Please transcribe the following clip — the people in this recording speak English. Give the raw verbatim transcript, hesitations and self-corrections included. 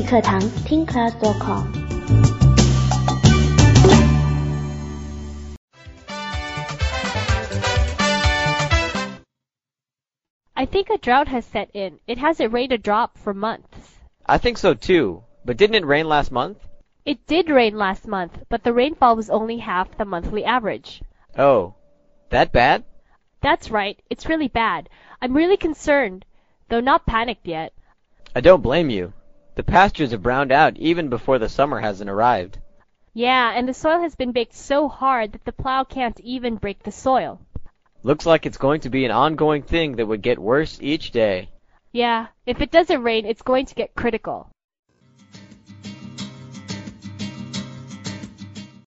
语课堂听 class dot com。 I think a drought has set in. It hasn't rained a drop for months. I think so too. But didn't it rain last month? It did rain last month, but the rainfall was only half the monthly average. Oh, that bad? That's right. It's really bad. I'm really concerned, though not panicked yet. I don't blame you. The pastures have browned out even before the summer hasn't arrived. Yeah, and the soil has been baked so hard that the plow can't even break the soil. Looks like it's going to be an ongoing thing that would get worse each day. Yeah, if it doesn't rain, it's going to get critical.